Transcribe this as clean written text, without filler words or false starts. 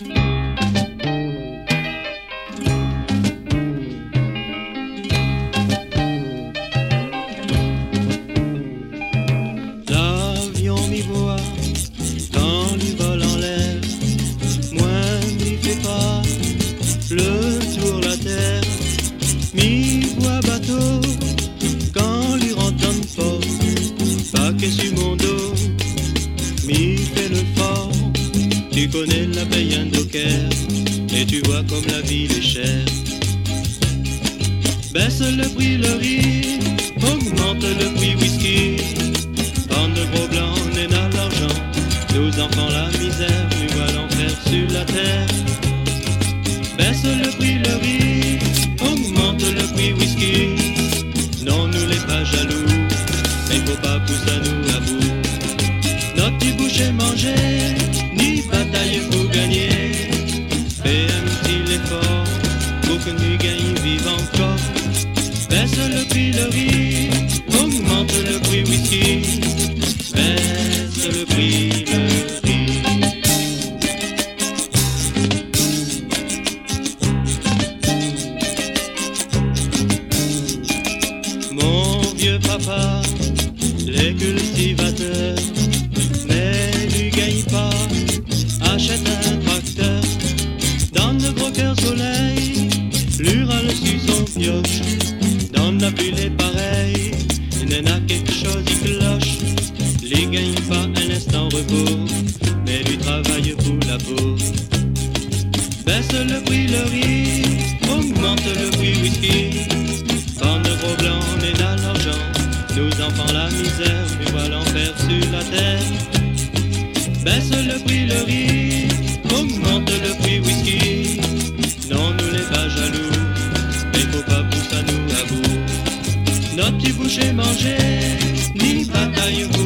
L'avion m'y voit quand lui vole en l'air, moi m'y fais pas le tour la terre, m'y voit bateau quand lui rentre en porte, paquet sur mon dos, m'y fait le fort. Tu connais la paye un docker et tu vois comme la ville est chère. Baisse le prix le riz, augmente le prix whisky, bande de gros blancs, n'est dans l'argent, nos enfants la misère, tu vois l'enfer sur la terre. Baisse le prix le riz, augmente le prix whisky, non nous les pas jaloux, mais faut pas pousser à nous à bout. Notre petit boucher manger, ni bataille pour gagner, fais un petit effort, pour que nous gagnions vive encore. Baisse le prix le riz, augmente le prix whisky, baisse le prix le riz. Mon vieux papa, les cultivateurs, mais lui gagne pas, achète un tracteur, dans le gros cœur soleil, lui râle sur son pioche, dans la bulle est pareil, il en a quelque chose qui cloche, lui gagne pas un instant repos, mais lui travaille pour la peau. Baisse le prix le riz, augmente le prix whisky, bande de gros blancs, mais dans l'argent, nos enfants la misère, tu vois l'enfer sur la terre. Baisse le prix le riz, augmente le prix whisky, non nous les pas jaloux, mais faut pas pousser à nous à bout. Notre petit boucher manger, ni bataille